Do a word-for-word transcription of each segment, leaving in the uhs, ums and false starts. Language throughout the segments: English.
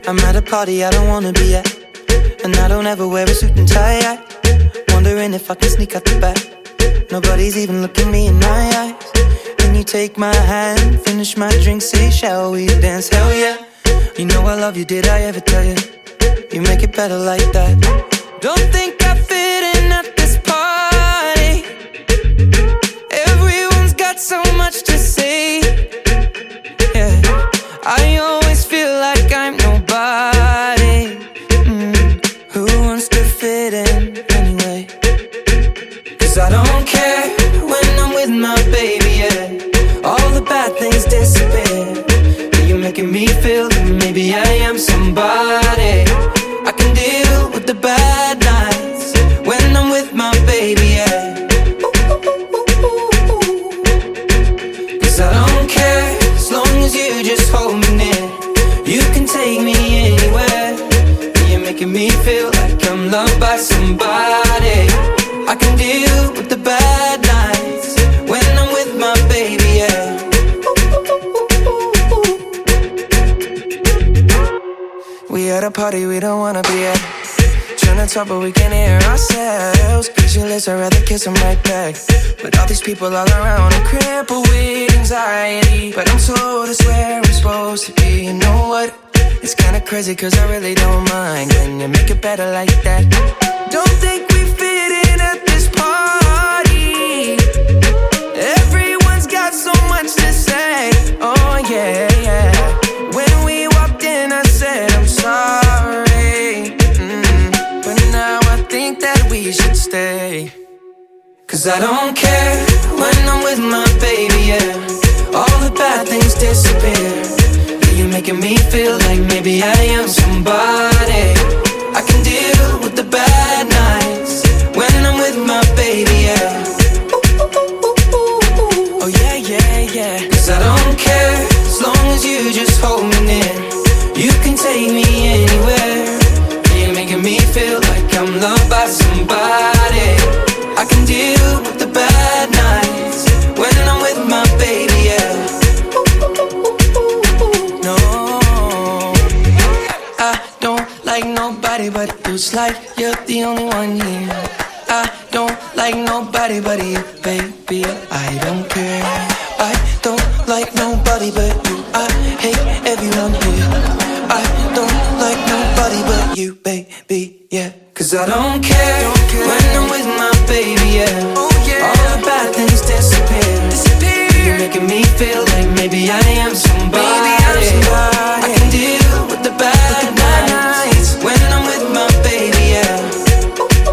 I'm at a party I don't wanna be at, and I don't ever wear a suit and tie. I wondering if I can sneak out the back. Nobody's even looking me in my eyes. Can you take my hand, finish my drink, say shall we dance? Hell yeah. You know I love you, did I ever tell you? You make it better like that. Don't think I fit in at this party. Everyone's got so much to say. Yeah, I always feel like I'm nobody. mm. Who wants to fit in anyway? Cause I don't care when I'm with my baby, yeah. All the bad things disappear. You're making me feel that maybe I am somebody. I can deal with the bad nights when I'm with my baby, yeah. Cause I don't care as long as you just hold me near. You can take me anywhere. You're making me feel like I'm loved by somebody. I can deal with the bad nights when I'm with my baby, yeah. We at a party we don't wanna be at. Tryna talk but we can't hear ourselves. Pictureless, I'd rather kiss them right back. But all these people all around, I'm crippled with anxiety. But I'm told it's where I'm supposed to be. You know what? It's kinda crazy cause I really don't mind. Can you make it better like that? Don't think we fit in at this party. Everyone's got so much to say. Oh yeah, yeah. When we walked in I said I'm sorry, mm, but now I think that we should stay. Cause I don't care when I'm with my baby, yeah. All the bad things disappear. You're making me feel like maybe I am somebody. I can deal with the bad nights when I'm with my baby, yeah. Oh yeah, yeah, yeah. Cause I don't care as long as you just hold me near. You can take me anywhere. You're making me feel like I'm loved by somebody. I can deal with the bad nights when I'm with my baby, yeah. No, I don't like nobody but you. It's like you're the only one here. I don't like nobody but you, baby. I don't care. I don't like nobody but you. I hate everyone here. I don't like nobody but you, baby, yeah. Cause I don't care, don't care. When I'm with my baby, yeah. Oh, yeah. All the bad things disappear. disappear. You're making me feel like maybe I am somebody. Maybe I'm somebody. I can deal with the bad, with the bad nights when I'm with my baby, yeah.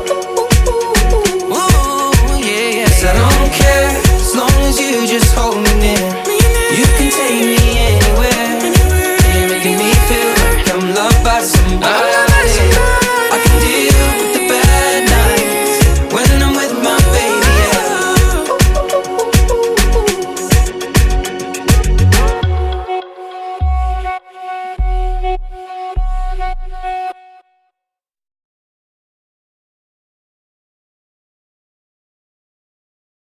Ooh, yeah, yeah. Cause I don't care as long as you just hold me